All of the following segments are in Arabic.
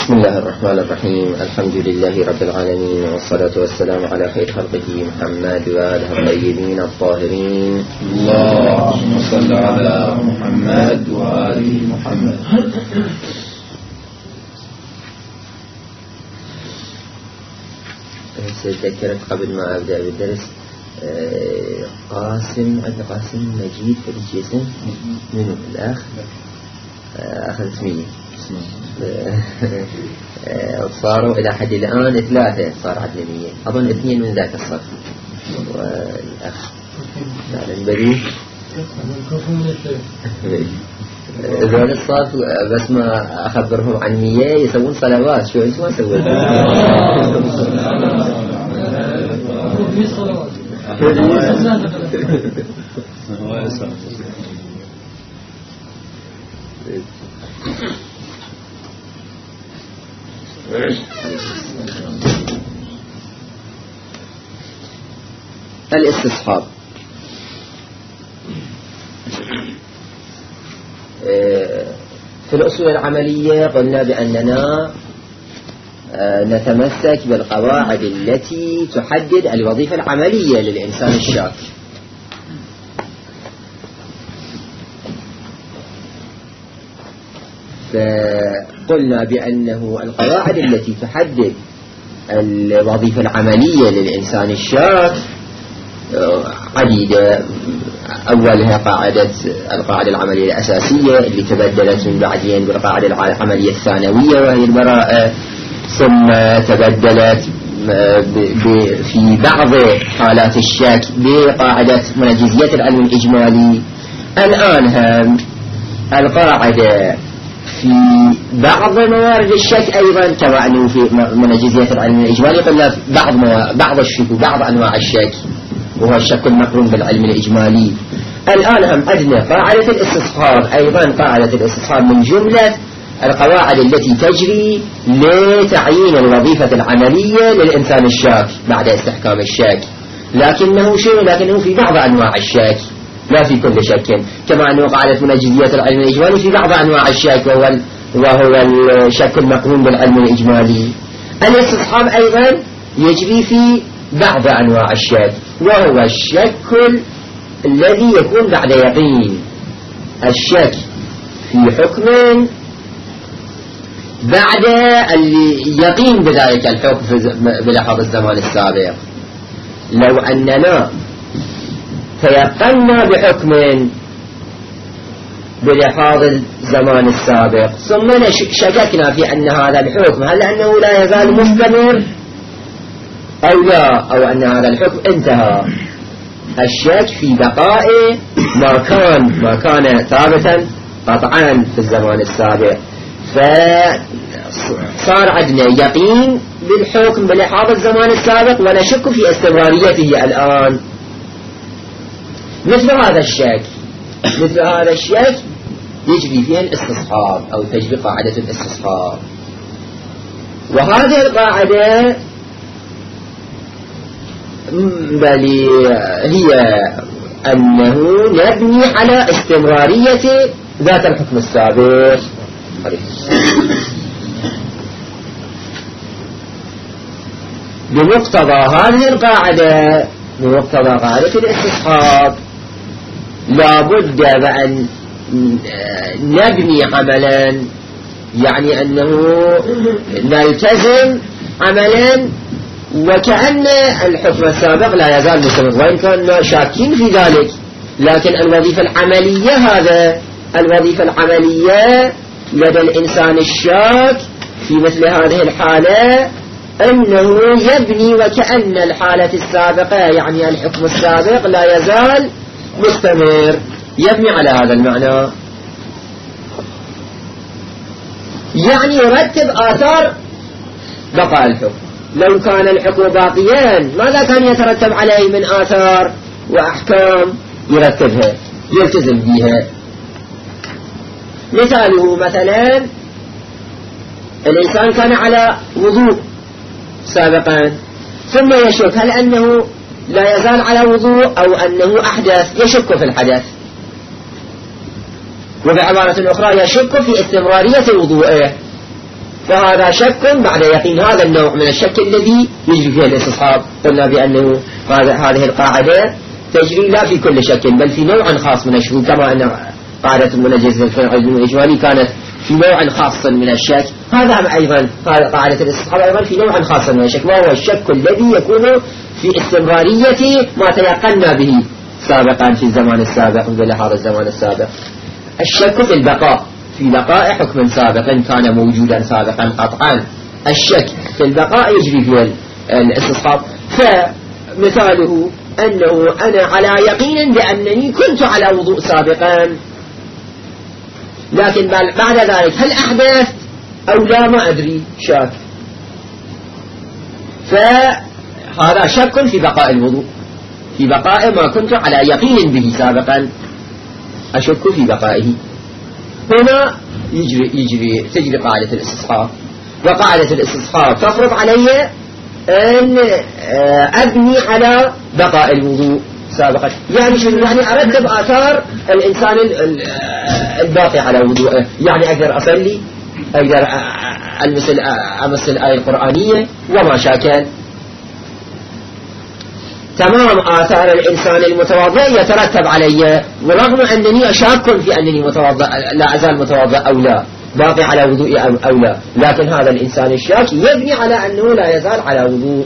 بسم الله الرحمن الرحيم. الحمد لله رب العالمين، والصلاة والسلام على خير خلقه محمد وآله الطيبين الطاهرين. اللهم صل على محمد وآل محمد. ذكرت قبل ما أبدأ بالدرس قاسم مجيد في الجسم من الأخ أخذ اسمي صاروا إلى حد الآن 3 صار عدلمية، أظن 2 من ذاك الصف والأخ فعلا بدي ذول الصف بس ما أخبرهم عن 100 يسوون صلوات. شو اسمه يسوون الاستصحاب. في الأصول العملية قلنا بأننا نتمسك بالقواعد التي تحدد الوظيفة العملية للإنسان الشاك. فقلنا بأنه القواعد التي تحدد الوظيفة العملية للإنسان الشاك عديدة. أولها القاعدة العملية الأساسية اللي تبدلت من بعدين بالقاعدة العملية الثانوية وهي البراءة، ثم تبدلت في بعض حالات الشك بقاعدة منجزية العلم الإجمالي. الآن هم القاعدة في بعض موارد الشك أيضا، كما أنه في منجزية العلم الإجمالي قلنا بعض الشك وبعض أنواع الشك وهو الشك المقرون بالعلم الإجمالي. الآن هم عندنا قاعدة الاستصحاب، أيضا قاعدة الاستصحاب من جملة القواعد التي تجري لتعيين الوظيفة العملية للإنسان الشاك بعد استحكام الشك، لكنه في بعض أنواع الشك لا في كل شك، كما أنه قاعدة منجزية العلم الإجمالي في بعض أنواع الشك وهو الشك المقرون بالعلم الإجمالي. الاستصحاب أيضا يجري في بعض أنواع الشك، وهو الشك الذي يكون بعد يقين، الشك في حكم بعد اليقين بذلك الحكم بلحاظ الزمان السابق. لو أننا تيقنا بحكم بلحاظ الزمان السابق ثم شككنا في أن هذا الحكم هل أنه لا يزال مستمر أو لا، أو أن هذا الحكم انتهى، الشك في بقاء ما كان ثابتا قطعا في الزمان السابق. فصار عندنا يقين بالحكم بلحاظ الزمان السابق ونشك في استمراريته الآن. مثل هذا الشك يجري فيه الاستصحاب أو تجري قاعدة الاستصحاب. وهذه القاعدة بل هي أنه نبني على استمرارية ذات الحكم السابق. بمقتضى هذه القاعدة، بمقتضى قاعدة الاستصحاب، لابد أن نبني عملا، يعني أنه نلتزم عملا وكأن الحكم السابق لا يزال مستمر، وإن كنا شاكين في ذلك، لكن الوظيفة العملية لدى الإنسان الشاك في مثل هذه الحالة أنه يبني وكأن الحالة السابقة، يعني الحكم السابق لا يزال مستمر، يبني على هذا المعنى، يعني يرتب آثار بقاء الحكم. لو كان الحكم باقيا ماذا كان يترتب عليه من آثار وأحكام يرتبها يلتزم بها؟ مثاله مثلا الإنسان كان على وضوء سابقا ثم يشك هل أنه لا يزال على وضوء أو أنه أحدث، يشك في الحدث، وبعبارة أخرى يشك في استمرارية وضوءه. فهذا شك بعد يقين. هذا النوع من الشك الذي يجري فيه الاستصحاب. قلنا بأنه هذه القاعدة تجري لا في كل شك بل في نوع خاص من الشكوك، كما أن قاعدة المنجز الإجمالي كانت في نوع خاص من الشك. هذا أيضا قاعدة الاستصحاب أيضا في نوع خاص من الشك، وهو الشك الذي يكون في استمرارية ما تيقنا به سابقا في الزمان السابق بلحاظ الزمان السابق. الشك في البقاء، في بقاء حكم سابق كان موجودا سابقا قطعا. الشك في البقاء يجري في الاستصحاب. فمثاله أنه أنا على يقين بأنني كنت على وضوء سابقا، لكن بعد ذلك هل أحدث أو لا ما أدري، شاك. فهذا شك في بقاء الوضوء، في بقاء ما كنت على يقين به سابقا أشك في بقائه. هنا تجري قاعدة الاستصحاب. وقاعدة الاستصحاب تفرض علي أن أبني على بقاء الوضوء سابقا. يعني شنو؟ يعني أرتب آثار الإنسان الباقي على وضوءه. يعني أقدر أصلي، أقدر أمس الآية القرآنية وما شاكل. تمام آثار الإنسان المتوضئ يترتب علي، ورغم أنني أشاك في أنني متوضئ، لا أزال متوضئ أو لا، باقي على وضوء أو لا، لكن هذا الإنسان الشاك يبني على أنه لا يزال على وضوء.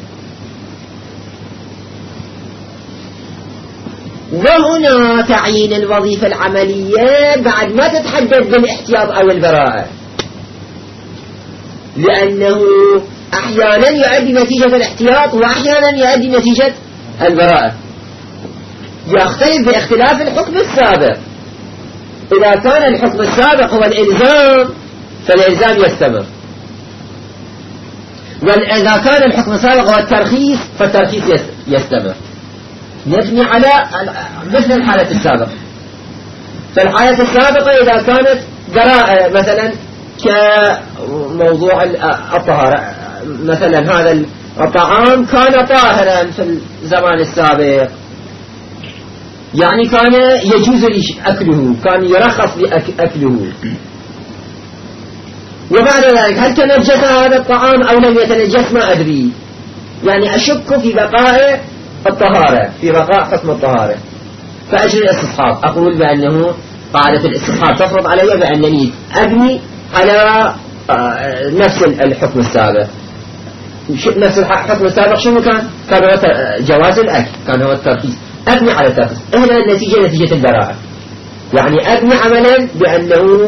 وهنا تعيين الوظيفة العملية بعد ما تتحدد بالاحتياط أو البراءة، لأنه أحيانا يؤدي نتيجة الاحتياط وأحيانا يؤدي نتيجة البراءة. يختلف باختلاف الحكم السابق. إذا كان الحكم السابق هو الإلزام فالإلزام يستمر، وإذا كان الحكم السابق هو الترخيص فالترخيص يستمر. نبني على مثل الحالة السابقة. فالحالة السابقة إذا كانت براءة مثلا كموضوع الطهارة، مثلا هذا الطعام كان طاهرا في الزمان السابق، يعني كان يجوز أكله، كان يرخص لأكله. وبعد ذلك هل تنجس هذا الطعام أو لم يتنجس ما أدري، يعني أشك في بقاء الطهارة، في بقاء حكم الطهارة. فأجري الاستصحاب، أقول بأنه قاعدة الاستصحاب تفرض علي بأنني أبني على نفس الحكم السابق. نفس الحكم السابق شنو كان؟ كان هو جواز الأكل، كان هو الترخيص. أبني على الترخيص. هنا النتيجة نتيجة البراءة، يعني أبني عملا بأنه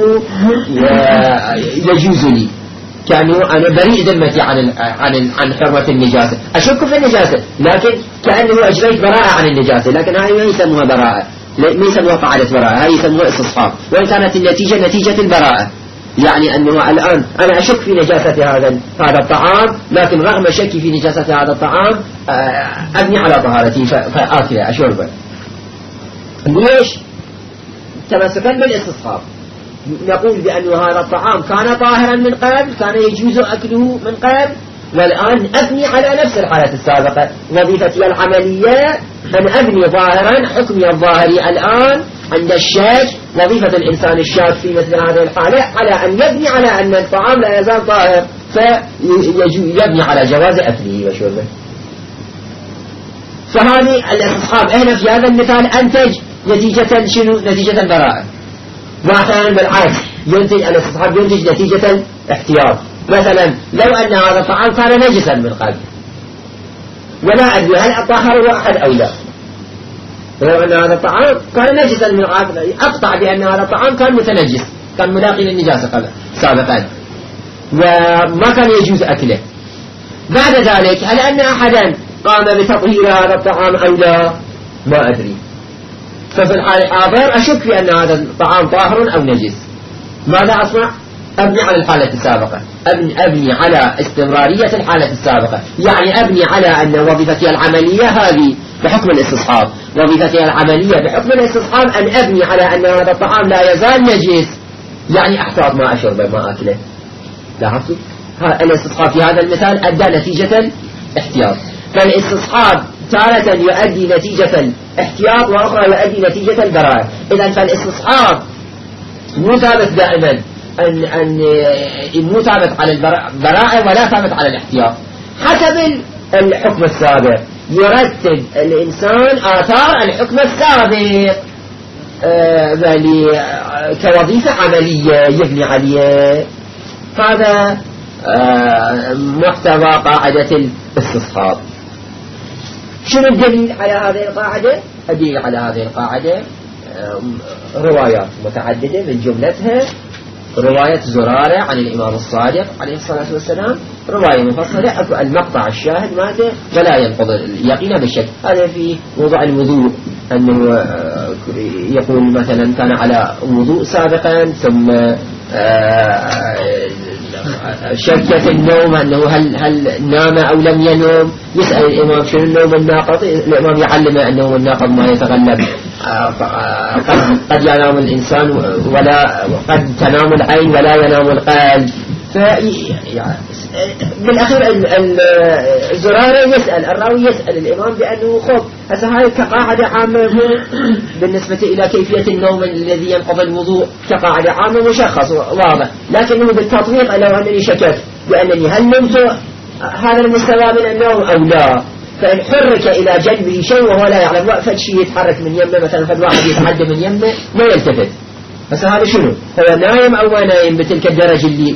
يجوز لي، كأنه أنا بريء ذمتي عن حرمة النجاسة. أشك في النجاسة لكن كأنه أجريت براءة عن النجاسة، لكن هاي ما يسموها براءة، ما يسموها قاعدة براءة، هاي يسموها استصحاب. وإن كانت النتيجة نتيجة البراءة، يعني أنه الآن أنا أشك في نجاسة هذا الطعام، لكن رغم شكي في نجاسة هذا الطعام أبني على طهارتي فآكله أشربه. ليش؟ تمسكا بالاستصحاب. نقول بأن هذا الطعام كان طاهرا من قبل، كان يجوز أكله من قبل، والآن أبني على نفس الحالة السابقة. وظيفتي العملية أن أبني ظاهرا حكمي الظاهري الآن عند الشاك. وظيفة الإنسان الشاك في مثل هذه الحالة على أن يبني على أن الطعام لا يزال طاهر، فيبني على جواز أكله وشربه. فهذه الاستصحاب هنا في هذا المثال أنتج نتيجة شنو؟ نتيجة البراءة. وأحيانا بالعكس ينتج الاستصحاب ينتج نتيجة الاحتياط. مثلا لو أن هذا الطعام كان نجسا من قبل ولا أدري هل طهره أحد أو لا، لو أن هذا الطعام كان نجسا من قبل أقطع بأن هذا الطعام كان متنجس، كان ملاقي للنجاسة قبل سابقا وما كان يجوز أكله. بعد ذلك هل أن أحدا قام بتطهير هذا الطعام أو لا ما أدري. ففي الحال الحاضر أشك في أن هذا الطعام طاهر أو نجس. ماذا أصنع؟ أبني على الحالة السابقة، أبني على استمرارية الحالة السابقة، يعني أبني على أن وظيفتي العملية هذه بحكم الاستصحاب. وظيفتي العملية بحكم الاستصحاب أن أبني على أن هذا الطعام لا يزال نجس، يعني أحتاط ما أشربه ما أكله. لاحظتوا؟ الاستصحاب في هذا المثال أدى نتيجة الاحتياط. فالاستصحاب تارة يؤدي نتيجة الاحتياط وأخرى يؤدي نتيجة البراءة. إذن فالاستصحاب مو ثابت دائما، أن مو ثابت على البراءة ولا ثابت على الاحتياط حسب الحكم السابق. يرتب الإنسان آثار الحكم السابق كوظيفة عملية يبني عليه. هذا محتوى قاعدة الاستصحاب. شنو الدليل على هذه القاعدة؟ الدليل على هذه القاعدة روايات متعددة، من جملتها رواية زرارة عن الإمام الصادق عليه الصلاة والسلام، رواية مفصلة المقطع الشاهد ماذا ولا ينقض اليقين بالشك. هذا في موضوع الوضوء، أنه يقول مثلا كان على وضوء سابقا ثم شك في النوم أنه هل نام أو لم ينم، يسأل الإمام شنو النوم الناقض، الإمام يعلمه أنه الناقض ما يتغلب، قد ينام الإنسان ولا قد تنام العين ولا ينام القلب. بالأخير الزرارة يسأل الراوي يسأل الإمام بأنه خب هسه هاي كقاعدة عامة بالنسبة إلى كيفية النوم الذي ينقض الوضوء كقاعدة عامة مشخص واضح، لكنه بالتطبيق لو أنني شكت بأنني هل نمت هذا المستوى من النوم أو لا، فإن حرك إلى جنبه شيء وهو لا يعلم، وقفة شيء يتحرك من يمه مثلا، فالواحد يتعدى من يمه ما يلتفت، بس هذا شنو هو نايم أو ما نايم بتلك الدرجة اللي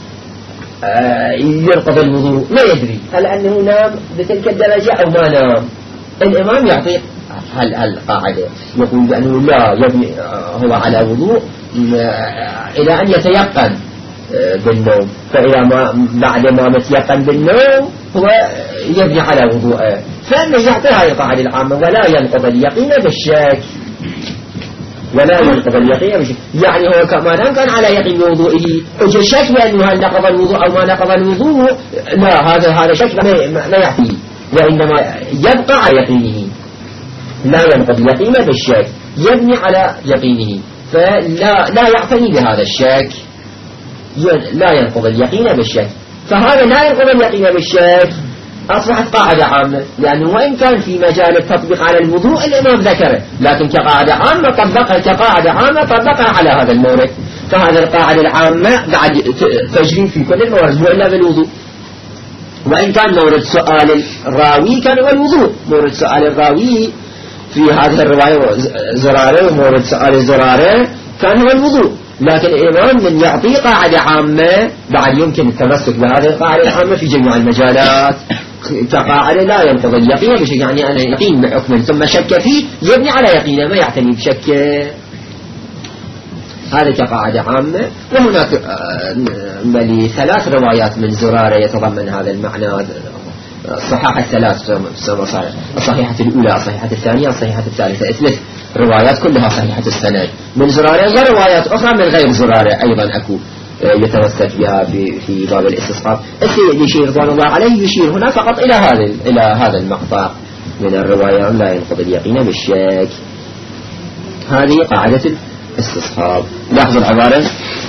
ينقض الوضوء، لا يدري هل أنه نام بتلك الدرجة أو ما نام. الإمام يعطي القاعدة يقول بأنه لا يبني هو على وضوء إلى أن يتيقن بالنوم، فإذا ما بعد ما متيقن بالنوم هو يبني على وضوءه، فإنه يعطي هذه القاعدة العامة ولا ينقض اليقين بالشك، ولا ينقض اليقين بالشك. يعني هو ما دام كان على يقين بوضوئه وجه الشك بأنه هل نقض الوضوء أو ما نقض الوضوء، لا هذا شك ما يعطيه، وإنما يبقى على يقينه، لا ينقض اليقين بالشك، يبني على يقينه، فلا يعتني بهذا الشك، لا ينقض اليقين بالشك. فهذا لا ينقض اليقين بالشك أصبحت قاعدة عامة، لأنه وإن كان في مجال التطبيق على الوضوء الإمام ذكره، لكن كقاعدة عامة طبقها كقاعدة عامة طبقها على هذا المورد. فهذا القاعدة العامة بعد تجري في كل الموارد مو إلا بالوضوء، وإن كان مورد سؤال الراوي كان هو الوضوء. مورد سؤال الراوي في هذه الرواية زرارة، ومورد سؤال زرارة كان هو الوضوء، لكن الإمام من يعطي قاعدة عامة بعد يمكن التمسك بهذه القاعدة العامة في جميع المجالات كقاعدة لا ينقض اليقين بشك. يعني أنا يقين بحكم ثم شك فيه يبني على يقينه ما يعتني بشك، هذا كقاعدة عامة. وهناك ثلاث روايات من زرارة يتضمن هذا المعنى، الصحاحة الثلاث، الصحيحة الأولى، الصحيحة الثانية، الصحيحة الثالثة، ثلاث روايات كلها صحيحة السند من زرارة، وروايات أخرى من غير زرارة أيضا أكو يتمسك بها في باب الاستصحاب. السيد يشير رضوان الله عليه يشير هنا فقط إلى هذا المقطع من الرواية لا ينقض اليقين بالشك. هذه قاعدة الاستصحاب. لاحظوا العبارة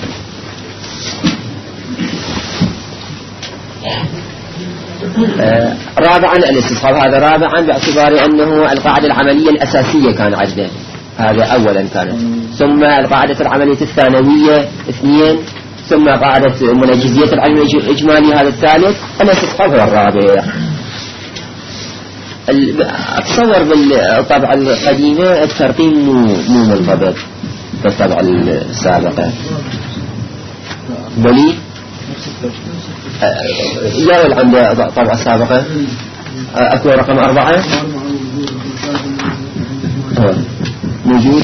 رابعا الاستصحاب. هذا رابعا باعتبار أنه القاعدة العملية الأساسية كان عندنا، هذا أولا كانت، ثم القاعدة العملية الثانوية 2، ثم قاعدة منجزية العلم الإجمالي هذا الثالث، الاستصحاب هو الرابع. أتصور بالطبعة القديمة الترقيم مو منضبط بالطبعة السابقة، بلي يا عند طبعة السابقة أكو رقم 4 موجود.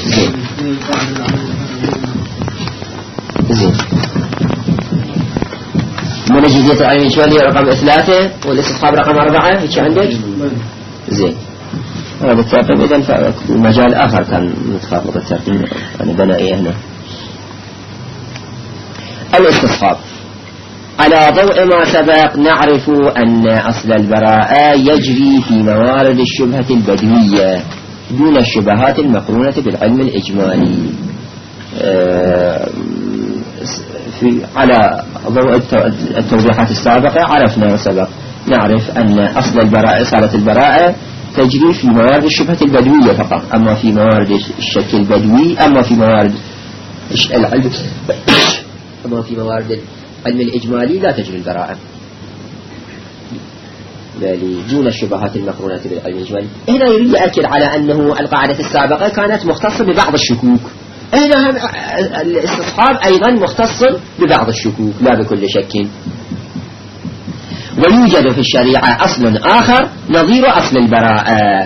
زين منجزية العلم الإجمالي رقم 3 والاستصحاب رقم 4 هيك عندك. زين هذا الترقيم إذن في مجال آخر كان متخاطب الترقيم أنا بنائي هنا. الاستصحاب على ضوء ما سبق نعرف أن أصل البراءة يجري في موارد الشبهة البدوية دون الشبهات المقرونة بالعلم الإجمالي. على ضوء التوضيحات السابقة عرفنا وسبق نعرف أن أصل البراءة صارت البراءة تجري في موارد الشبهة البدوية فقط، أما في موارد الشك البدوي، أما في موارد أما في موارد العلم الإجمالي لا تجري البراءة، بل دون الشبهات المقرونة بالعلم الإجمالي. هنا يريد يأكد على أنه القاعدة السابقة كانت مختصة ببعض الشكوك، هنا الاستصحاب أيضا مختص ببعض الشكوك لا بكل شك. ويوجد في الشريعة أصل آخر نظير أصل البراءة،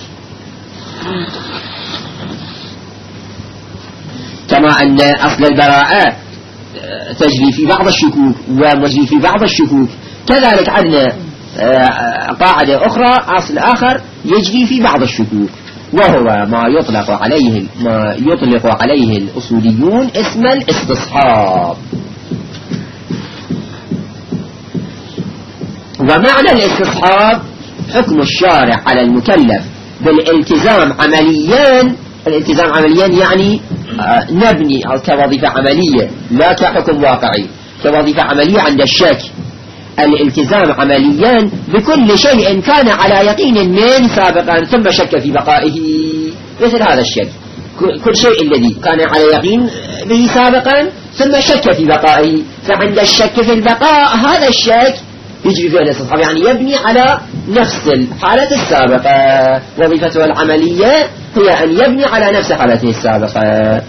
كما أن أصل البراءة تجري في بعض الشكوك ومجري في بعض الشكوك، كذلك عندنا قاعدة أخرى أصل آخر يجري في بعض الشكوك، وهو ما يطلق عليه الأصوليون اسم الاستصحاب. ومعنى الاستصحاب حكم الشارع على المكلف بالالتزام عمليا. الالتزام عمليا يعني نبني كوظيفة عملية لا كحكم واقعي، كوظيفة عملية عند الشك. الالتزام عمليا بكل شيء كان على يقين من سابقا ثم شك في بقائه، مثل هذا الشك، كل شيء الذي كان على يقين به سابقا ثم شك في بقائه، فعند الشك في البقاء هذا الشك يجري فيه الاستصحاب، يعني يبني على نفس الحالة السابقة. وظيفته العملية هي أن يبني على نفس حالته السابقة.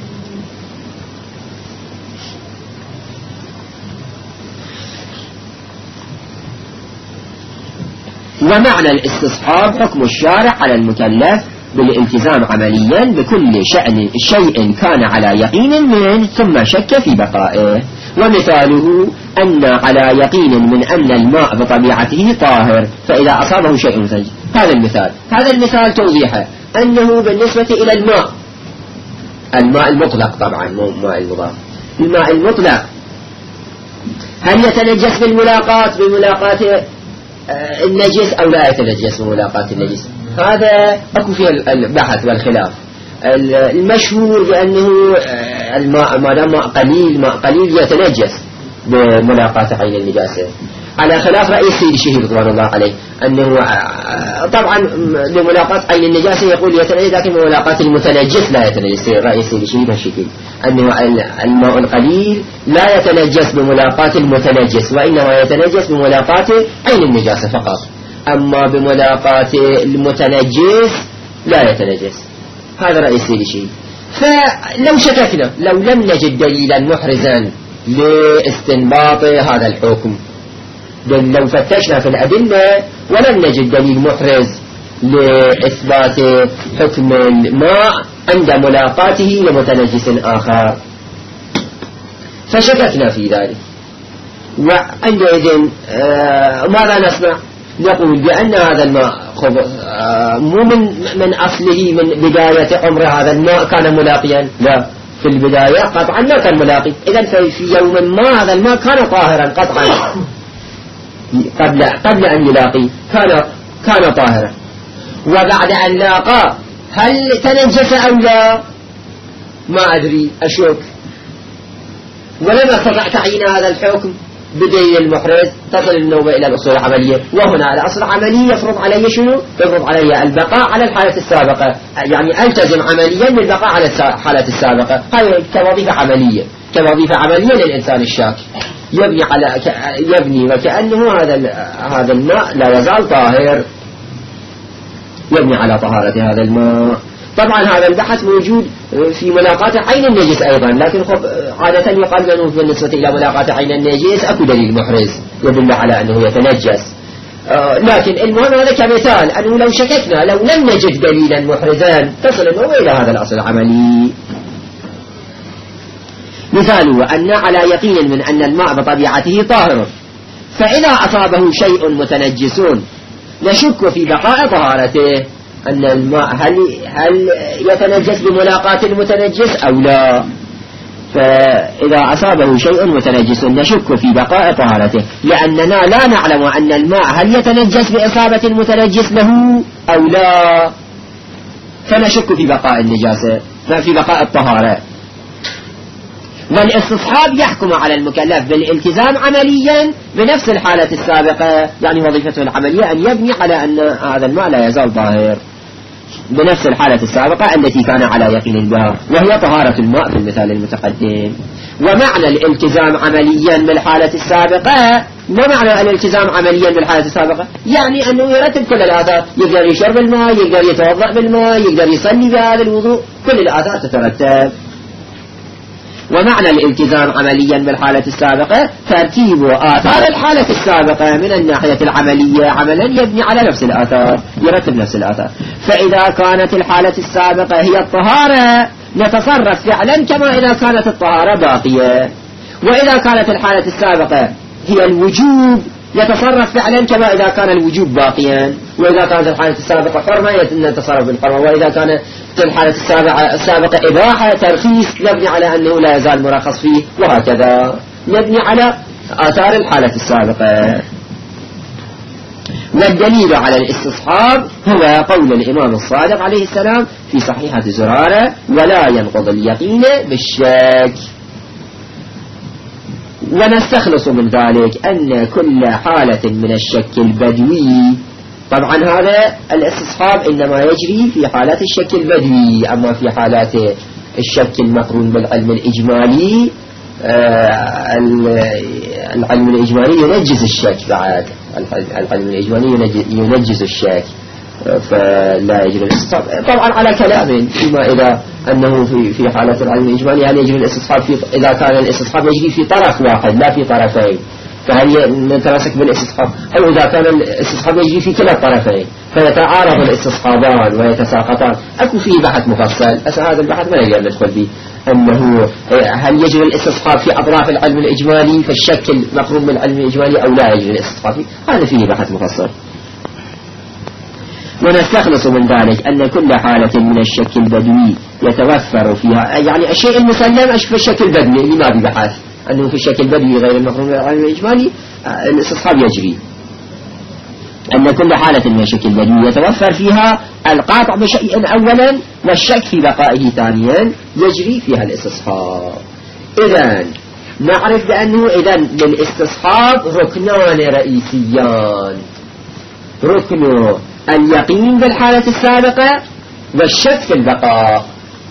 ومعنى الاستصحاب حكم الشارع على المكلف بالالتزام عمليا بكل شيء كان على يقين منه ثم شك في بقائه. ومثاله أن على يقين من أن الماء بطبيعته طاهر فإذا أصابه شيء مثل هذا المثال توضيحه أنه بالنسبة إلى الماء المطلق، طبعا مو ماء المضاف، الماء المطلق هل يتنجس بملاقاة النجس أو لا يتنجس بملاقاة النجس؟ هذا أكو فيه البحث والخلاف. المشهور بأنه الماء ما دام ماء قليل يتنجس بملاقاة عين النجاسة، على خلاف رأي السيد الشهيد رضوان الله عليه أنه طبعا بملاقاة عين النجاسة يقول يتنجس، لكن بملاقاة المتنجس لا يتنجس. رأي السيد الشهيد هالشكل أنه الماء القليل لا يتنجس بملاقاة المتنجس، وإنما يتنجس بملاقاة عين النجاسة فقط، أما بملاقاة المتنجس لا يتنجس. هذا رأي السيد الشهيد. فلو شككنا، لو لم نجد دليلا محرزا لاستنباط هذا الحكم، لو فتشنا في الأدلة ولم نجد دليل محرز لإثبات حكم الماء عند ملاقاته لمتنجس آخر فشككنا في ذلك، وعندئذ ماذا نصنع؟ نقول بأن هذا الماء مو من أصله من بداية عمر هذا الماء كان ملاقيا، لا، في البداية قطعا ما كان ملاقي، إذن في يوم ما هذا الماء كان طاهرا قطعا قبل أن يلاقي كان طاهرا، وبعد أن لاقى هل تنجس أو لا ما أدري، أشك، ولم أستطع تعيين هذا الحكم بدليل المحرز. تصل النوبة إلى الأصول العملية، وهنا الأصل العملي يفرض علي شنو؟ يفرض علي البقاء على الحالة السابقة، يعني ألتزم عمليا بالبقاء على الحالة السابقة. هذه كوظيفة عملية للإنسان الشاك، يبني وكأنه هذا الماء لا يزال طاهر، يبني على طهارة هذا الماء. طبعا هذا البحث موجود في ملاقاة عين النجس أيضا، لكن عادة يقال أنه بالنسبة إلى ملاقاة عين النجس أكو دليل محرز يدل على أنه يتنجس، لكن المهم هذا كمثال أنه لو شككنا، لو لم نجد دليلا محرزا تصل النوبة إلى هذا الأصل العملي. مثاله أن على يقين من أن الماء بطبيعته طاهر فإذا أصابه شيء متنجس نشك في بقاء طهارته، أن الماء هل يتنجس بملاقاة المتنجس أو لا. فإذا أصابه شيء متنجس نشك في بقاء طهارته، لأننا لا نعلم أن الماء هل يتنجس بإصابة المتنجس له أو لا، فنشك في بقاء النجاسة، في بقاء الطهارة. والاستصحاب يحكم على المكلف بالالتزام عمليا بنفس الحالة السابقة، يعني وظيفته العملية أن يبني على أن هذا الماء لا يزال ظاهر. بنفس الحالة السابقة التي كان على يقين بها، وهي طهارة الماء في المثال المتقدم. ومعنى الالتزام عمليا بالحالة السابقة، ما معنى الالتزام عمليا بالحالة السابقة؟ يعني أنه يرتب كل الآثار، يقدر يشرب الماء، يقدر يتوضأ بالماء، يقدر يصلي بهذا الوضوء، كل الآثار تترتب. ومعنى الالتزام عمليا بالحالة السابقة ترتيب آثار الحالة السابقة من الناحية العملية عملا يبني على نفس الآثار، يرتب نفس الآثار. فإذا كانت الحالة السابقة هي الطهارة نتصرف فعلا كما إذا كانت الطهارة باقية، وإذا كانت الحالة السابقة هي الوجوب يتصرف فعلا كما إذا كان الوجوب باقيا، وإذا كانت الحالة السابقة حرمة يتصرف بالحرمة، وإذا كانت الحالة السابقة إباحة ترخيص نبني على أنه لا يزال مرخص فيه، وهكذا نبني على آثار الحالة السابقة. والدليل على الاستصحاب هو قول الإمام الصادق عليه السلام في صحيحة زرارة: ولا ينقض اليقين بالشك. ونستخلص من ذلك أن كل حالة من الشك البدوي، طبعا هذا الاستصحاب إنما يجري في حالات الشك البدوي، أما في حالات الشك المقرون بالعلم الإجمالي العلم الإجمالي ينجز الشك، بعد العلم الإجمالي ينجز الشك، فلا يجري الاستصحاب طبعا على كلام فيما إذا أنه في حالة العلم الإجمالي هل يجري الاستصحاب إذا كان الاستصحاب يجري في طرف واحد لا في طرفين، فهل نتمسك بالاستصحاب، أو إذا كان الاستصحاب يجري في كلا الطرفين فيتعارض الاستصحابان ويتساقطان، أكو فيه بحث مفصل. هذا البحث ما نقدر ندخل فيه، أنه هل يجري الاستصحاب في أطراف العلم الإجمالي فالشك المقرون بالعلم الإجمالي أو لا يجري الاستصحاب فيه، هذا فيه بحث مفصل. ونستخلص من ذلك أن كل حالة من الشك البدوي يتوفر فيها، يعني الشيء المسلم في الشك البدوي اللي ما ببحث، أنه في الشك البدوي غير المقرون بالعلم الإجمالي الاستصحاب يجري، أن كل حالة من الشك البدوي يتوفر فيها القاطع بشيء أولا والشك في بقائه ثانيا يجري فيها الاستصحاب. إذن نعرف بأنه للاستصحاب ركنان رئيسيان: ركن اليقين بالحالة السابقة والشك في البقاء.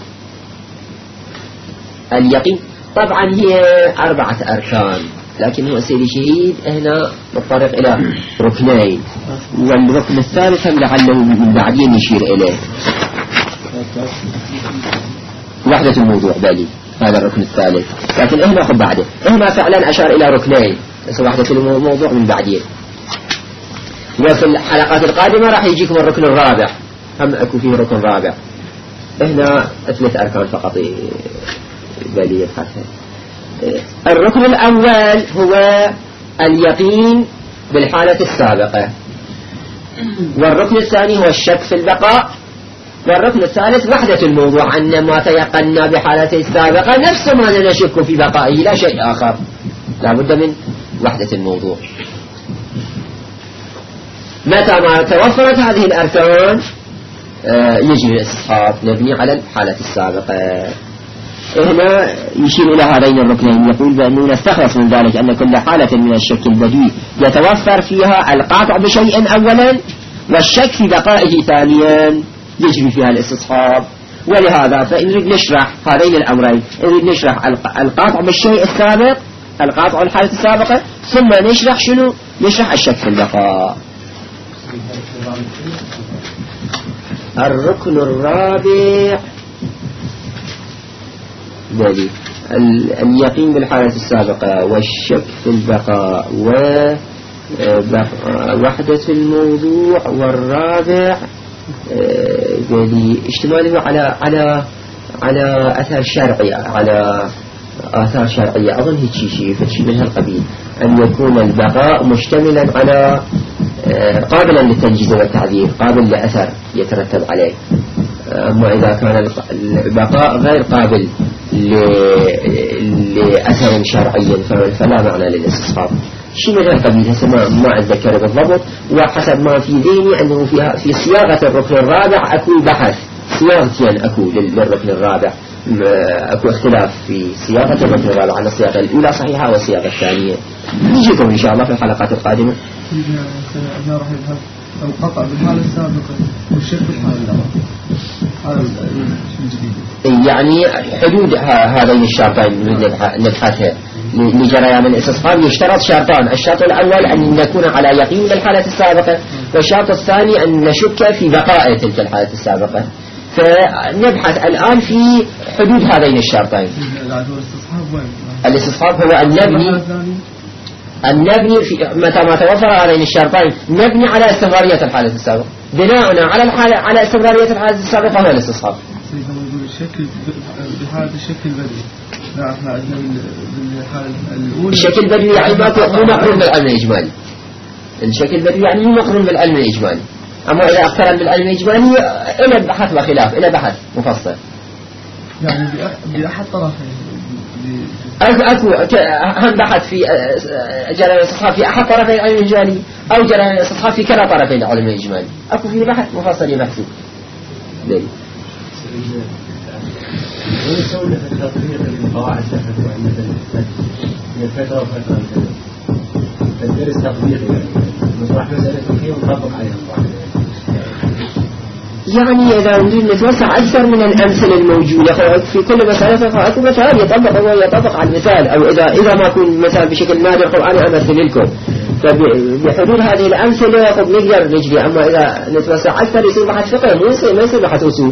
اليقين طبعا هي 4 أركان، لكن هو سيدي شهيد هنا نتطرق إلى ركنين، والركن الثالث هم لعله من بعدين يشير إليه، وحدة الموضوع بالي هذا الركن الثالث، لكن هنا خذ بعده، هنا فعلا أشار إلى ركنين بس وحدة الموضوع من بعدين. وفي الحلقات القادمة راح يجيكم الركن الرابع، هم أكو فيه ركن رابع، هنا 3 أركان فقط بالي يبحثها. الركن الأول هو اليقين بالحالة السابقة، والركن الثاني هو الشك في البقاء، والركن الثالث وحدة الموضوع، أن ما تيقنا بحالته السابقة نفس ما نشك في بقائه لا شيء آخر، لا بد من وحدة الموضوع. متى ما توفرت هذه الأركان يجري الاستصحاب نبني على الحالة السابقة. هنا يشير إلى هذين الركنين، يقول بأنه نستخلص من ذلك أن كل حالة من الشك البدوي يتوفر فيها القاطع بشيء أولا والشك في بقائه ثانيا يجري فيها الاستصحاب. ولهذا فإن نريد نشرح هذين الأمرين، نريد نشرح القاطع بالشيء السابق، القاطع الحالة السابقة، ثم نشرح شنو؟ نشرح الشك في البقاء. الركن الرابع ذلك اليقين بالحالة السابقة والشك في البقاء ووحدة الموضوع، والرابع اشتماله على أثر شرعي، على آثار شرعية، أظن هيك شيء من هالقبيل، أن يكون البقاء مشتملا على قابلا للتنجيز والتعذيب، قابل لأثر يترتب عليه. أما إذا كان البقاء غير قابل لأثر شرعي فلا معنى للاستصحاب. شيء من هالقبيل، هسه ما أتذكر بالضبط، وحسب ما في ذهني أنه في صياغة الركن الرابع أكو بحث، صياغتين أكو للركن الرابع، أكو اختلاف في صياغة الركن الرابع على الصياغة الأولى صحيحة والصياغة الثانية. نجيكم إن شاء الله في الحلقات القادمة. أو قطع بالحالة السابقة والشك بالحالة الأخرى. هذا الجديد. يعني حدود هذين الشرطين نبحثها لجريان الاستصحاب يشترط شرطان. الشرط الأول أن نكون على يقين بالحالة السابقة، والشرط الثاني أن نشك في بقاء تلك الحالة السابقة. فنبحث الآن في حدود هذين الشرطين. الاستصحاب هو أن نبني في متى ما توفر هذين الشرطين نبني على استمرارية الحالة السابقة. بناء على استمرارية الحالة السابقة هو الاستصحاب. الشكل بحالة الشكل البدوي. لا احنا عندنا بالحالة الأولى الشكل البدوي يعني مو مقرون بالعلم الإجمالي. الشكل البدوي يعني مو مقرون بالعلم الإجمالي. أما إذا اقترن بالعلم الإجمالي إلى بحث وخلاف، إلى بحث مفصل. يعني بأحد طرفين. أكو هم بحث في جريان الاستصحاب في أحد طرفي العلم الإجمالي أو جريان الاستصحاب في كلا طرفي العلم الإجمالي. أكو في بحث مفصل يبحثوا. ليه؟ ونسوي مثل تطبيق القواعد تحت مثل هي فترة وفترة تدرس تطبيقي نطرح مسألة فقهية ونطبق عليها القواعد. يعني إذا نريد نتوسع أكثر من الأمثلة الموجودة في كل مسألة فأكو مثال يطبق على المثال، أو إذا ما يكون مثال بشكل نادر قرآني أمثل لكم. فبحدود هذه الأمثلة نقدر نجري. أما إذا نتوسع أكثر يصير بحث فقه ما يصير بحث أصول.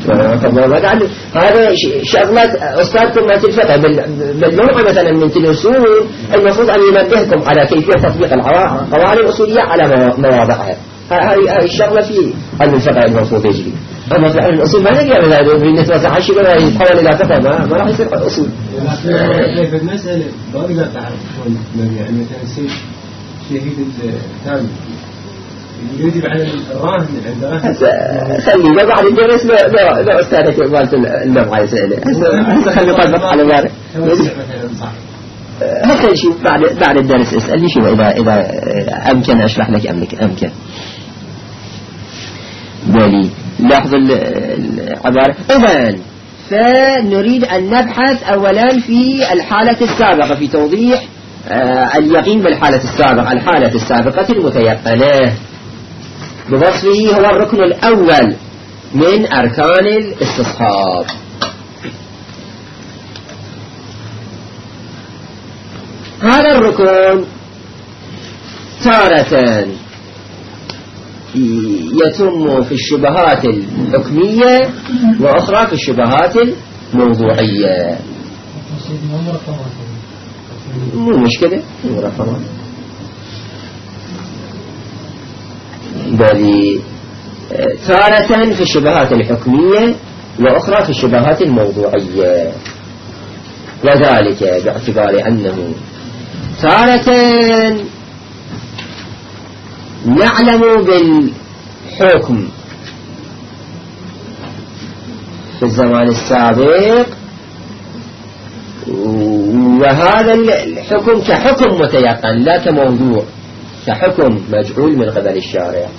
هذا شغلات أستاذكم ما الفقه بالنوع مثلا من الأصول المفروض أن ينبهكم على كيفية تطبيق القواعد الأصولية على مواضعها. هاي الشغلة في علم الفقه المفروض يجري. أما في علم الأصول ما نقدر نتوسع عشي ولا يتحول إلى فقه ما راح يصير أصول. في المسألة ضروري تعرف شلون يعني مثلا شهيد التام يجب على الراهن عند خلي بعد الدرس لا أستاذك مالت النوع يسأله هسه خلي طبق على ذلك. هسه نشوف بعد الدرس اسألني شو إذا أمكن أشرح لك أمكن. بالي لاحظ العبارة. إذن فنريد أن نبحث أولا في الحالة السابقة في توضيح اليقين بالحالة السابقة. الحالة السابقة المتيقنة بوصفه هو الركن الأول من أركان الاستصحاب. هذا الركن تارة يتم في الشبهات الحكمية وأخرى في الشبهات الموضوعية. مو مشكلة مو رقمات بل تارة في الشبهات الحكمية وأخرى في الشبهات الموضوعية. وذلك باعتبار أنه تارة نعلم بالحكم في الزمان السابق وهذا الحكم كحكم متيقن لا كموضوع، كحكم مجعول من قبل الشارع.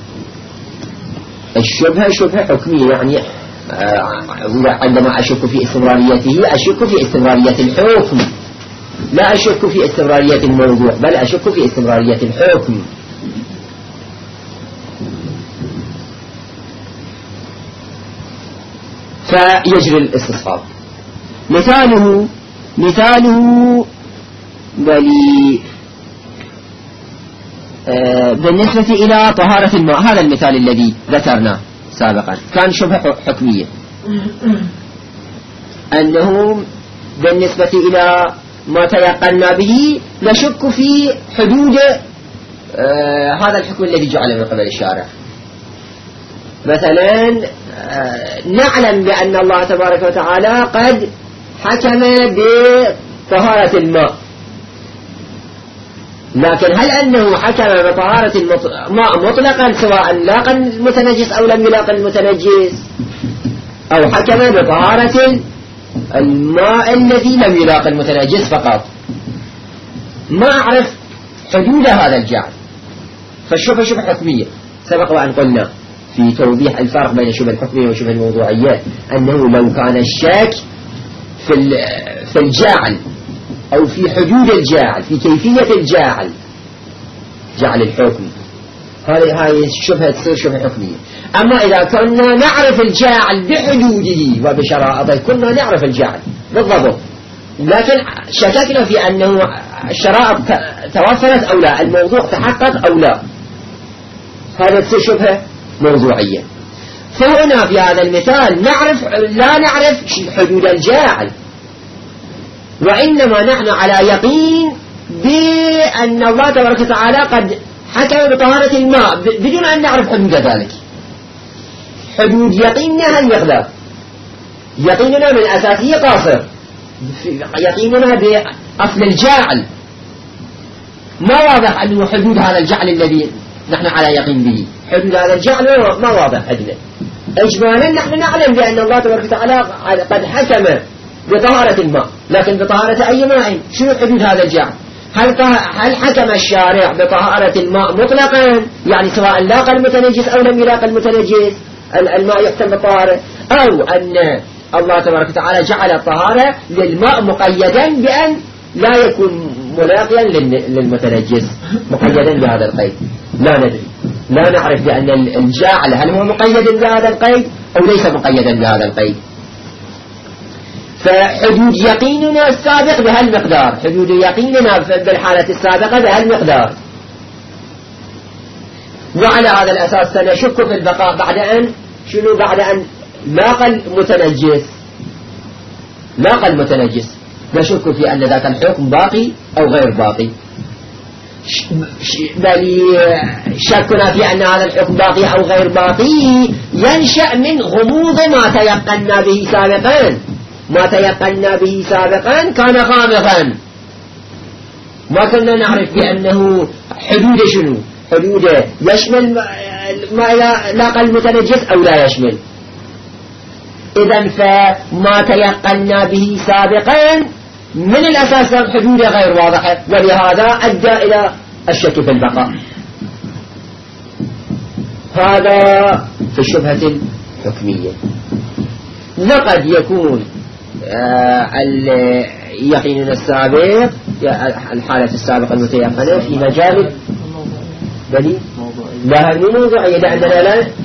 الشبهة شبهة حكمية يعني عندما أشك في استمراريته أشك في استمرارية الحكم لا أشك في استمرارية الموضوع بل أشك في استمرارية الحكم. فيجري الاستصحاب. مثاله بالنسبة إلى طهارة الماء. هذا المثال الذي ذكرناه سابقا كان شبهة حكمية أنه بالنسبة إلى ما تيقنا به نشك في حدود هذا الحكم الذي جعل من قبل الشارع. مثلا نعلم بأن الله تبارك وتعالى قد حكم بطهارة الماء، لكن هل أنه حكم بطهارة الماء مطلقا سواء لاقى المتنجس أو لم يلاقى المتنجس، أو حكم بطهارة الماء الذي لم يلاقى المتنجس فقط؟ ما أعرف حدود هذا الجعل. فالشبهة شبهة حكمية. سبق وأن قلنا في توضيح الفرق بين الشبهة الحكمية والشبهة الموضوعية أنه لو كان الشك في الجعل أو في حدود الجاعل، في كيفية الجاعل، جعل الحكم، هذه الشبهة تصير شبهة حكمية. أما إذا كنا نعرف الجاعل بحدوده وبشرائطه، كنا نعرف الجاعل بالضبط، لكن شككنا في أنه الشرائط توفرت أو لا، الموضوع تحقق أو لا، هذا تصير شبهة موضوعية. فهنا في هذا المثال لا نعرف حدود الجاعل، وإنما نحن على يقين بأن الله تبارك وتعالى قد حكم بطهارة الماء بدون أن نعرف حدود ذلك. حدود يقيننا المقدار، يقيننا من أساسية قاصر، يقيننا بأصل الجاعل ما واضح أنه حدود هذا الجعل الذي نحن على يقين به، حدود هذا الجعل ما واضح عندنا. إجمالا نحن نعلم بأن الله تبارك وتعالى قد حكم بطهارة الماء، لكن بطهارة أي ماء؟ شنو حدود هذا الجعل؟ هل حكم الشارع بطهارة الماء مطلقا، يعني سواء لاقى المتنجس أو لم يلاقى المتنجس الماء يحكم بالطهارة، أو أن الله تبارك وتعالى جعل الطهارة للماء مقيدا بأن لا يكون ملاقيا للمتنجس، مقيدا بهذا القيد؟ لا ندري، لا نعرف بأن الجاعل هل هو مقيد بهذا القيد أو ليس مقيدا بهذا القيد. فحدود يقيننا السابق بهالمقدار، حدود يقيننا بالحالة السابقة بهالمقدار، وعلى هذا الأساس سنشك في البقاء بعد أن لاقى المتنجس نشك في أن ذاك الحكم باقي أو غير باقي، بل شكنا في أن هذا الحكم باقي أو غير باقي ينشأ من غموض ما تيقنا به سابقا. ما تيقنا به سابقا كان غامضا، ما كنا نعرف بأنه حدود شنو، حدود يشمل ما لاقى المتنجس أو لا يشمل. إذن فما تيقنا به سابقا من الأساس حدود غير واضحة، ولهذا أدى إلى الشك في البقاء. هذا في الشبهة الحكمية. وقد يكون اليقين السابق، الحالة السابقة المتيقنة في مجال دليل لا موضوعية، لأننا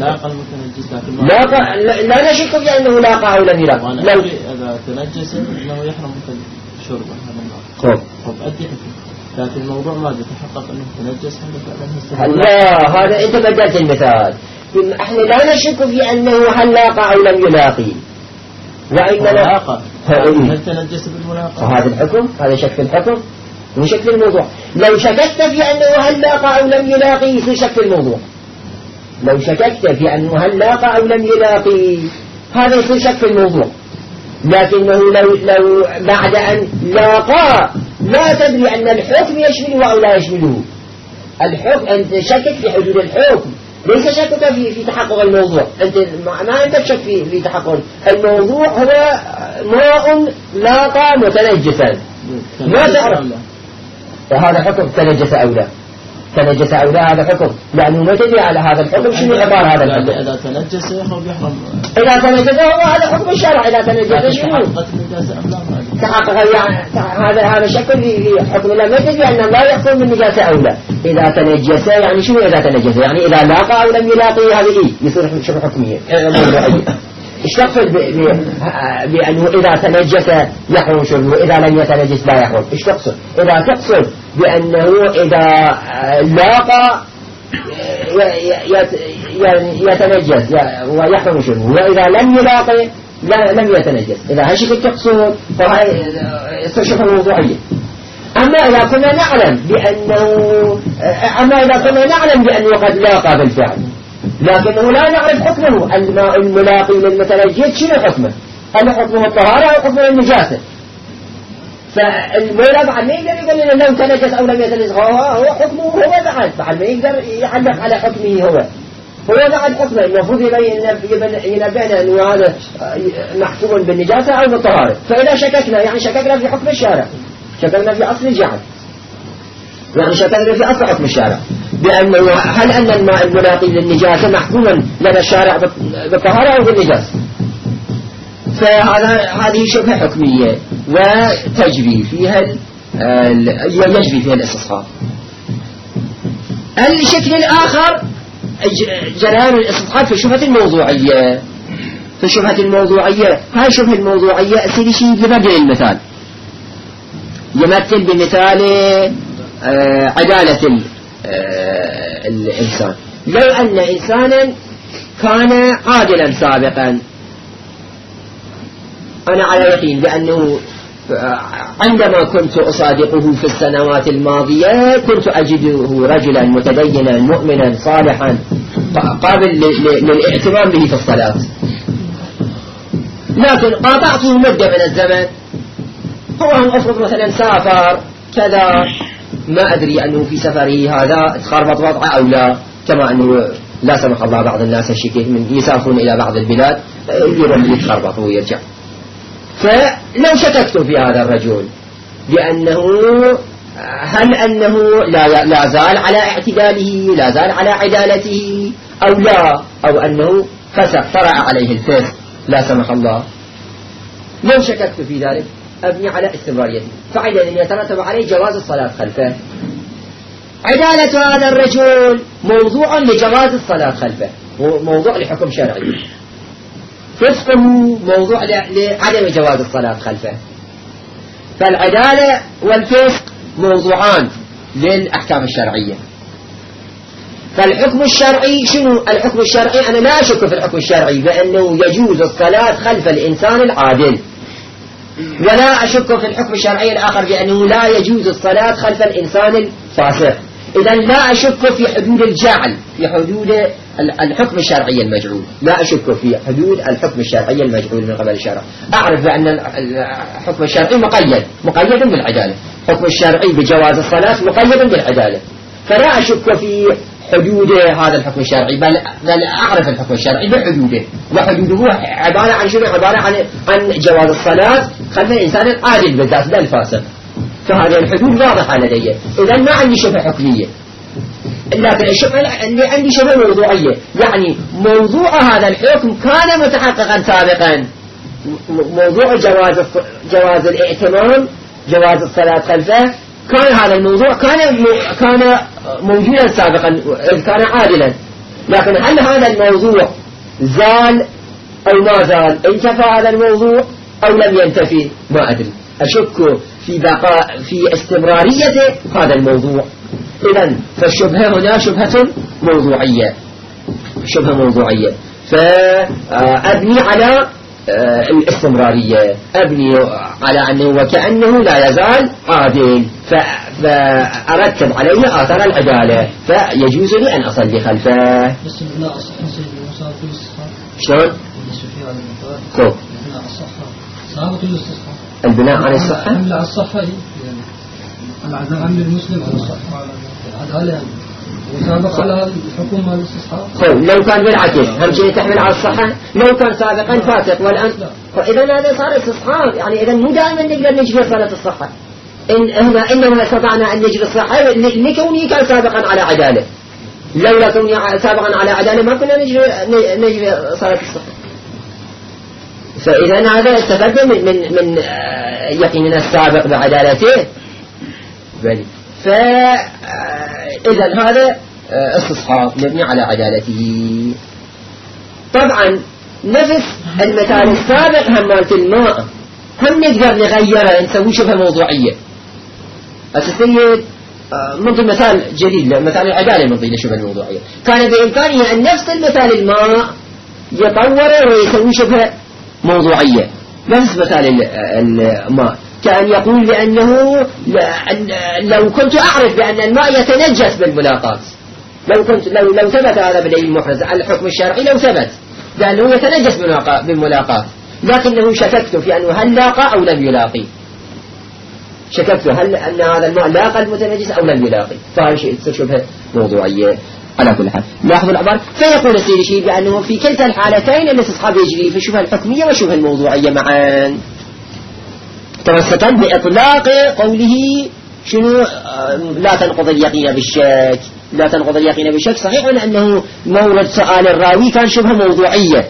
لا نشك في أنه لاقى أو لم يلاقى. لو إذا تنجس أنه يحرم شربه هذا الماء، أدي حكم، لكن الموضوع ما يتحقق أنه تنجس لا، هذا أنت بدلت المثال. احنا لا نشك في أنه هل لاقى أو لم يلاقي، وإنما هل تنجس بالملاقى، هذا الحكم، هذا شك في الحكم وشك في الموضوع. لو شككت في أنه هل لاقى أو لم يلاقي يصير شك في الموضوع. لو شككت في أنه هل لاقى أو لم يلاقي هذا يصير شك في الموضوع. لكنه لو بعد أن لاقى لا تدري أن الحكم يشمله أو لا يشمله. الحكم أنت شكك في حدود الحكم، ليس شكك في تحقق الموضوع. أنت ما عندك شك في تحقق الموضوع. هو ماء لاقى متنجسا، ما تعرف هذا حكم تنجس أو لا، تنجس أو لا هذا حكم، لأنه ما تدري على هذا الحكم شنو عبارة هذا الحكم. إذا تنجس يحرم، إذا تنجس هو هذا حكم الشرع. إذا تنجس شنو تحقق، يعني هذا شكل في حكم الله. ما تدري أن الله يحكم بالنجاسة أو لا. إذا تنجس يعني شنو؟ إذا تنجس يعني إذا لاقى أو لم يلاقي، هذه يصير شبه حكمية موضوعية. ايش تقصد بأنه إذا تنجس يحرم شربه، إذا لم يتنجس لا يحرم؟ ايش تقصد؟ إذا تقصد بأنه إذا لاقى يتنجس ويحرم شربه، وإذا لم يلاقي لم يتنجس، إذا هالشكل تقصد فهي شبه موضوعية. أما إذا كنا نعلم بأنه قد لاقى بالفعل، لكنه لا نعرف حكمه، الماء الملاقي للمتنجس شنو حكمه؟ هل حكمه الطهارة أو حكمه النجاسة؟ فالمولى بعد ما يقدر يقول لنا لو تنجس أو لم يتنجس، هو حكمه هو بعد ما يقدر يعلق على حكمه هو بعد حكمه. المفروض ينبهنا أنه هذا محكوم بالنجاسة أو بالطهارة. فإذا شككنا يعني شككنا في حكم الشارع، شككنا في أصل الجعل، يعني شككنا في أصل حكم الشارع بأنه هل أن الماء الملاقي للنجاسة محكوما لدى الشارع بالطهارة أو بالنجاسة. فهذه شبهة حكمية وتجري فيها يجري فيها الاستصحاب. الشكل الآخر جريان الاستصحاب في الشبهة الموضوعية. في الشبهة الموضوعية، هاي الشبهة الموضوعية سيدي شيء لبدل المثال، يمثل بمثال عدالة الإنسان. لو أن إنسانا كان عادلا سابقا، أنا على يقين بأنه عندما كنت أصادقه في السنوات الماضية كنت أجده رجلا متدينا مؤمنا صالحا قابل للاهتمام به في الصلاة، لكن قاطعته مدة من الزمن، هو أفرض مثلا سافر كذا، ما أدري أنه في سفره هذا تخربط وضعه أو لا، كما أنه لا سمح الله بعض الناس الشكيه من يسافرون إلى بعض البلاد يروح يتخربط ويرجع. فلو شككت في هذا الرجل بأنه هل أنه لا زال على اعتداله، لا زال على عدالته أو لا، أو أنه فسق طرأ عليه الفسق لا سمح الله، لو شككت في ذلك أبني على استمراريته، فعلا يترتب عليه جواز الصلاة خلفه. عدالة هذا الرجل موضوع لجواز الصلاة خلفه، موضوع لحكم شرعي. فسقه موضوع لعدم جواز الصلاة خلفه. فالعدالة والفسق موضوعان للأحكام الشرعية. فالحكم الشرعي شنو؟ الحكم الشرعي أنا لا أشك في الحكم الشرعي بأنه يجوز الصلاة خلف الإنسان العادل، ولا أشك في الحكم الشرعي الآخر بأنه لا يجوز الصلاة خلف الإنسان الفاسق. إذا لا أشك في حدود الجعل، في حدود الحكم الشرعي المجعول، لا أشك في حدود الحكم الشرعي المجعول من قبل الشرع. أعرف بأن الحكم الشرعي مقيد بالعدالة، الحكم الشرعي بجواز الصلاة مقيد بالعدالة، فلا أشك في حدود هذا الحكم الشرعي، بل أعرف الحكم الشرعي بحدوده، وحدوده عبارة عن شنو؟ عبارة عن جواز الصلاة خلف الإنسان العادل بالذات لا الفاسق. فهذه الحدود واضحة لدي، إذا ما عندي شبهة حكمية، لكن الشبهة اللي عندي شبهة موضوعية، يعني موضوع هذا الحكم كان متحققا سابقا، موضوع جواز الائتمام، جواز الصلاة خلفه، كان هذا الموضوع كان موجودا سابقا إذ كان عادلا، لكن هل هذا الموضوع زال أو ما زال؟ انتفى هذا الموضوع أو لم ينتفي؟ ما أدري، أشك في بقاء في استمرارية هذا الموضوع. إذن فالشبهة هنا شبهة موضوعية، شبهة موضوعية، فأبني على الاستمرارية، أبني على أنه وكأنه لا يزال عادل، فأرتب عليه آثار العدالة، فيجوز لي أن أصلي خلفه. بس لا أصح سيدي مساوي الاستصحاب. شلون؟ كيف؟ صحابة الاستصحاب. البناء على الصحة؟ على الصحة يعني العدالة عن المسلم على الصحة، العدالة وسابق على الحكم على الاستصحاب. لو كان بالعكس هم شيء تحمل على الصحة، لو كان سابقا فاسق والآن، فإذا هذا صار استصحاب، يعني إذا مو دائما نقدر نجري صلاة الصحة، إنما استطعنا أن نجري الصحة لكونه كان سابقا على عدالة، لولا كونه سابقا على عدالة ما كنا نجري صلاة الصحة. فإذا هذا استفدنا من يقيننا السابق بعدالته. فإذا هذا استصحاب مبني على عدالته. طبعا نفس المثال السابق هم مالت الماء هم نقدر نغيره نسوي شبه موضوعية. السيد منضي مثال جديد، مثال العدالة منضي لشبه الموضوعية، كان بإمكانه أن نفس المثال الماء يطوره ويسوي شبه موضوعية. نفس مثال الماء كان يقول بأنه لو كنت أعرف بأن الماء يتنجس بالملاقات، لو ثبت هذا بالدليل المحرز على الحكم الشرعي، لو ثبت بأنه يتنجس بالملاقات، لكنه شككت في أنه هل لاقى أو لم يلاقي، شككت هل أن هذا الماء لاقى المتنجس أو لم يلاقي، فهذا شيء شبه موضوعية. على كل حال لاحظوا العبارة، فيقول السيد شيء بأنه في كلتا الحالتين الاستصحاب يجري في الشبهة الحكمية والشبهة الموضوعية معا، تمسكا بإطلاق قوله شنو لا تنقض اليقين بالشك. لا تنقض اليقين بالشك صحيح أنه مورد سؤال الراوي كان شبهة موضوعية،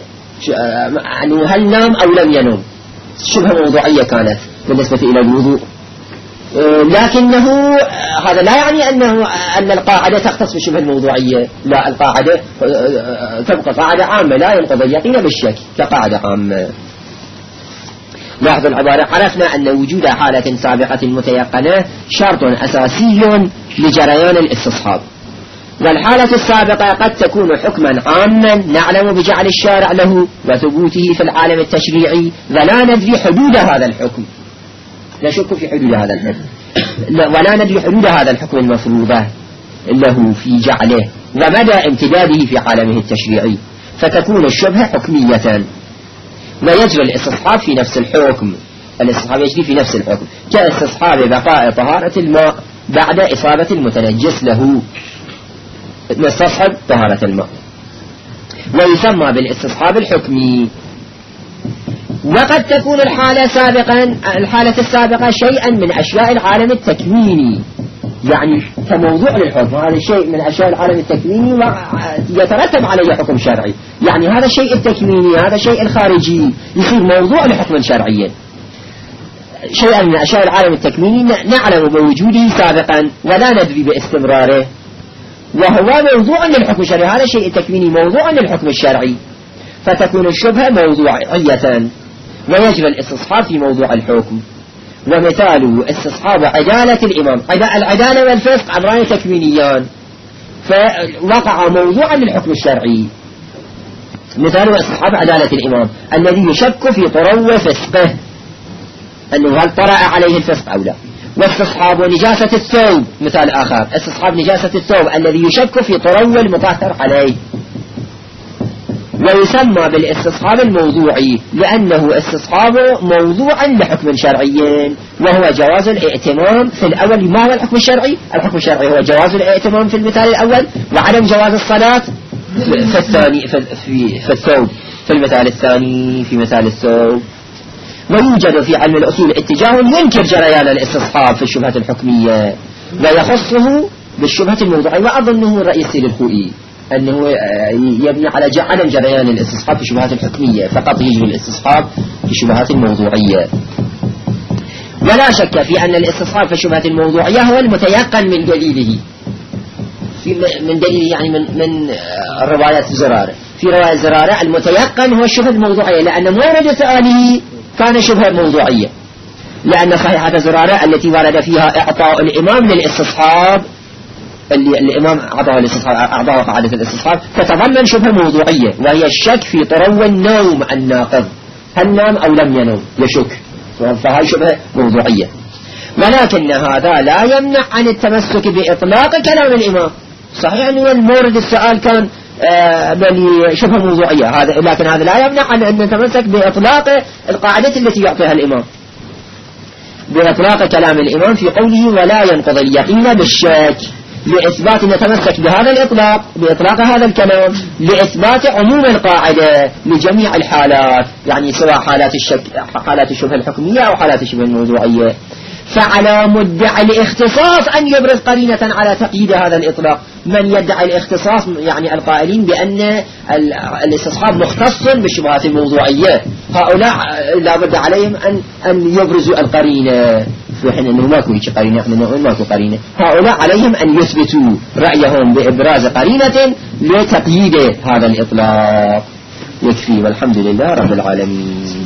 أنه هل نام أو لم ينام، شبهة موضوعية كانت بالنسبة إلى الوضوء. لكنه هذا لا يعني أن القاعدة تختص بالشبه الموضوعية، لا، القاعدة تبقى قاعدة عامة لا ينقض اليقين بالشك كقاعدة عامة. لاحظوا العبارة: عرفنا أن وجود حالة سابقة متيقنة شرط أساسي لجريان الاستصحاب، والحالة السابقة قد تكون حكما عاما نعلم بجعل الشارع له وثبوته في العالم التشريعي ولا ندري حدود هذا الحكم، نشك في حدود هذا الحكم، ولا ندري حدود هذا الحكم المفروضة له في جعله ومدى امتداده في عالمه التشريعي، فتكون الشبهة حكمية ويجري الاستصحاب في نفس الحكم. الاستصحاب يجري في نفس الحكم كاستصحاب بقاء طهارة الماء بعد إصابة المتنجس له، نستصحب طهارة الماء، ويسمى بالاستصحاب الحكمي. وقد تكون الحالة السابقة شيئا من أشياء العالم التكويني، يعني كموضوع للحكم، هذا شيء من أشياء العالم التكويني ويترتب عليه حكم شرعي، يعني هذا الشيء التكويني، هذا الشيء الخارجي يصير موضوع لحكم شرعي. شيئا من أشياء العالم التكويني نعلم بوجوده سابقا ولا ندري باستمراره، وهو موضوع للحكم الشرعي، هذا الشيء التكويني موضوع للحكم الشرعي، فتكون الشبهة موضوعية ويجري الاستصحاب في موضوع الحكم. ومثاله استصحاب عدالة الإمام، العدالة والفسق أمران تكوينيان فوقع موضوعا للحكم الشرعي. مثاله استصحاب عدالة الإمام الذي يشك في طرو فسقه، أنه هل طرأ عليه الفسق أو لا. واستصحاب نجاسة الثوب مثال آخر، استصحاب نجاسة الثوب الذي يشك في طرو المطهر عليه. ويسمى بالاستصحاب الموضوعي لأنه استصحاب موضوعا لحكم شرعي، وهو جواز الائتمام في الأول. ما هو الحكم الشرعي؟ الحكم الشرعي هو جواز الائتمام في المثال الأول، وعدم جواز الصلاة في الثاني في الثوب في المثال الثاني في مثال الثوب. ويوجد في علم الأصول اتجاه ينكر جريان الاستصحاب في الشبهة الحكمية ويخصه بالشبهة الموضوعية، وأظنه الرئيسي للخوئي أنه يبني على عدم جريان الاستصحاب في الشبهات الحكمية، فقط يجري الاستصحاب في الشبهات الموضوعية. ولا شك في أن الاستصحاب في الشبهات الموضوعية هو المتيقن من دليله، من دليله يعني من رواية زرارة. في رواية زرارة المتيقن هو الشبهة الموضوعية، لأن مورد سؤاله كان شبهة موضوعية، لأن صحيحة زرارة التي ورد فيها إعطاء الإمام للاستصحاب اللي الإمام أعطاه قاعدة الاستصحاب تتضمن شبهة موضوعية، وهي الشك في طرو النوم الناقض، هل نام أو لم ينوم يشك، فهي شبهة موضوعية. ولكن هذا لا يمنع عن التمسك بإطلاق كلام الإمام. صحيح أن المورد السؤال كان شبهة موضوعية، لكن هذا لا يمنع عن أن نتمسك بإطلاق القاعدة التي يعطيها الإمام، بإطلاق كلام الإمام في قوله ولا ينقض اليقين بالشك، لإثبات نتمسك بهذا الإطلاق، بإطلاق هذا الكلام لإثبات عموم القاعدة لجميع الحالات، يعني سواء حالات الشبهة الحكمية أو حالات الشبهة الموضوعية. فعلى مدعي الاختصاص أن يبرز قرينة على تقييد هذا الإطلاق. من يدعي الاختصاص يعني القائلين بأن الاستصحاب مختص بالشبهات الموضوعية، هؤلاء لا بد عليهم أن يبرزوا القرينة، في حين أنه ماكو هيك قرينة، احنا نقول ماكو قرينة. هؤلاء عليهم أن يثبتوا رأيهم بإبراز قرينة لتقييد هذا الإطلاق. يكفي، والحمد لله رب العالمين.